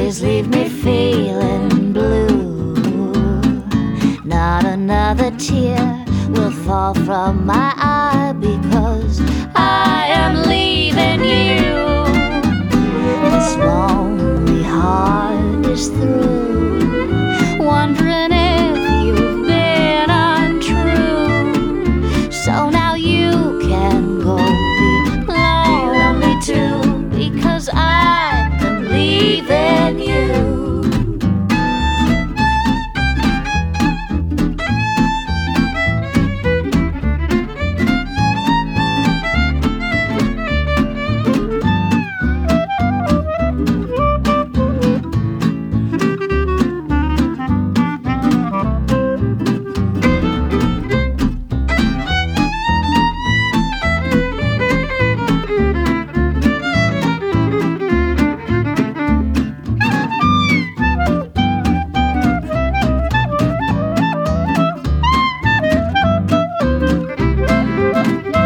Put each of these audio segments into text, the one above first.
always leave me feeling blue. Not another tear will fall from my eye, because I am leaving you. This lonely heart is through, wondering if you've been untrue. So now you can go be lonely too, because I'm leaving you.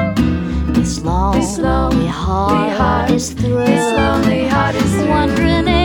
This lonely heart is through, wondering